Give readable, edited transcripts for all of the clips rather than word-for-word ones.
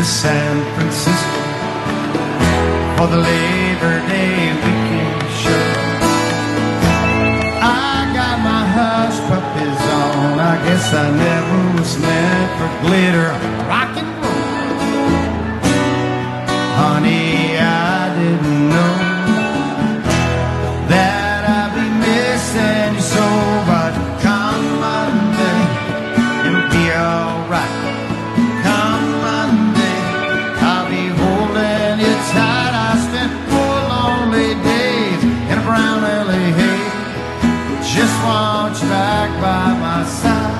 to San Francisco for the Labor Day weekend show. I got my hush puppies on. I guess I never was meant for glitter, rock and roll. Honey, I didn't know that I'd be missing you so, but come Monday, it'll be alright. Come Monday, I'll be holding you tight. I spent 4 lonely days in a brown LA haze. Just want you back by my side.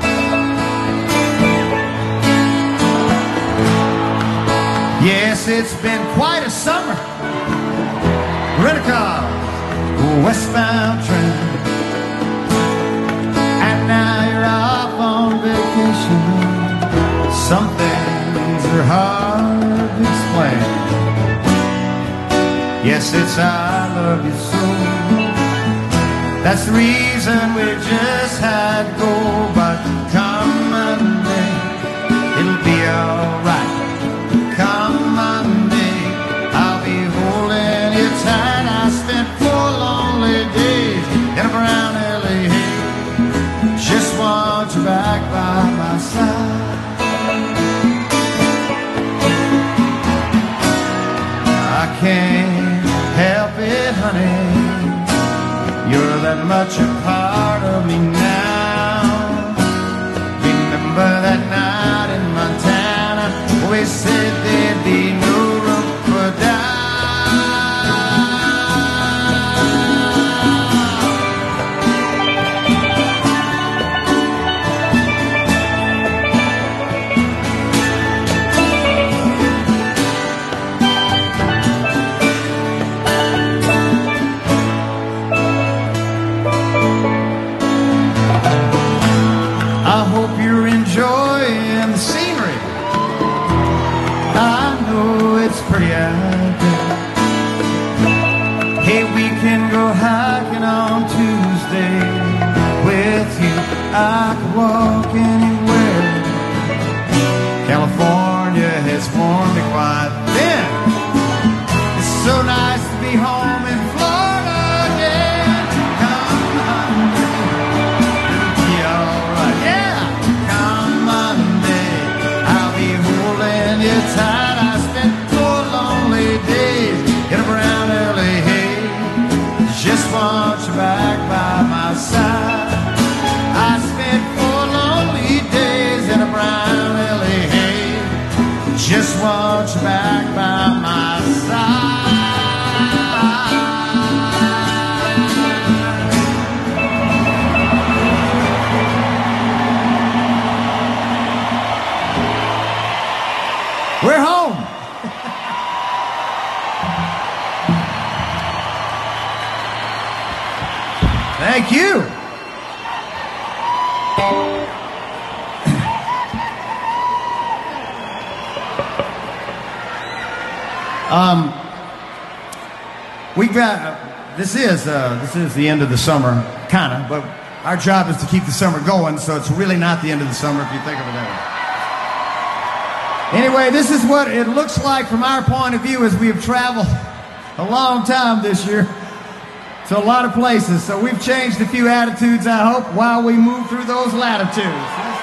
Yes, it's been quite a summer. Rent a car, westbound train, and now you're off on vacation. Some things are hard to explain. Yes, it's I love you so. That's the reason we just had to go. But come Monday, it'll be alright. Come Monday, I'll be holding you tight. I spent 4 lonely days in a brown LA haze. Just want you back by my side. I can't help it, honey. You're that much a part of me now. Remember that night in Montana, we said there'd be no room for doubt. I hope you're enjoying the scenery. I know it's pretty out there. Hey, we can go hiking on Tuesday. With you, I could walk anywhere. California has worn me quite thin. It's so nice to be home in Florida again. Come Monday, it'll be alright. Yeah, come Monday, I'll be holding you tight. I spent 4 lonely days in a brown LA haze. Just want you back by my side. I spent 4 lonely days in a brown LA haze. Just want you back by my side. We're home. Thank you. We've got this is the end of the summer, kind of, but our job is to keep the summer going, so it's really not the end of the summer if you think of it that way. Anyway, this is what it looks like from our point of view as we have traveled a long time this year to a lot of places. So we've changed a few attitudes, I hope, while we move through those latitudes.